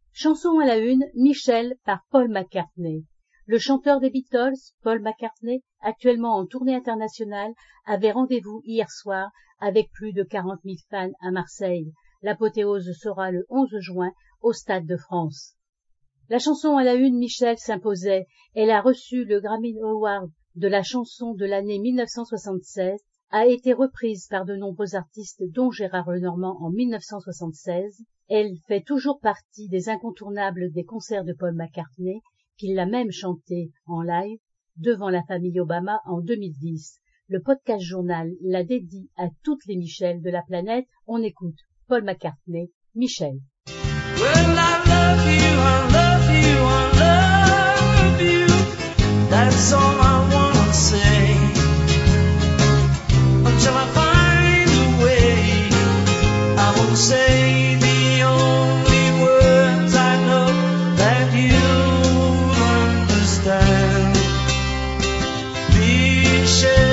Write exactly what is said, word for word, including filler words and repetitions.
Chanson à la une, Michel par Paul McCartney. Le chanteur des Beatles, Paul McCartney, actuellement en tournée internationale, avait rendez-vous hier soir avec plus de quarante mille fans à Marseille. L'apothéose sera le onze juin au Stade de France. La chanson à la une, Michel s'imposait. Elle a reçu le Grammy Award de la chanson de l'année mille neuf cent soixante-seize, a été reprise par de nombreux artistes dont Gérard Lenormand en mille neuf cent soixante-seize. Elle fait toujours partie des incontournables des concerts de Paul McCartney, qu'il l'a même chanté en live devant la famille Obama en deux mille dix. Le podcast journal la dédie à toutes les Michel de la planète. On écoute Paul McCartney, Michel. Well, I love you, I love you, I love you. That's all I wanna say. Until I find a way, I won't say the only words I know that you'll understand. Michel.